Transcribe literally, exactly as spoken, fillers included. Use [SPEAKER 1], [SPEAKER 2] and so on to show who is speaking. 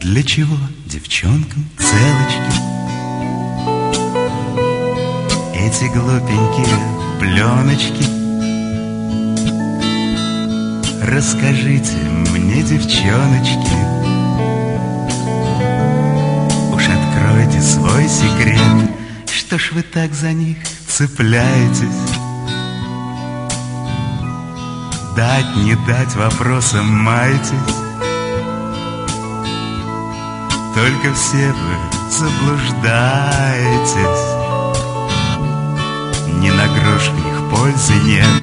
[SPEAKER 1] Для чего девчонкам целочки? Эти глупенькие пленочки. Расскажите мне, девчоночки, уж откройте свой секрет. Что ж вы так за них цепляетесь? Дать, не дать вопросом маетесь. Только все вы заблуждаетесь. Ни на грош в них пользы нет.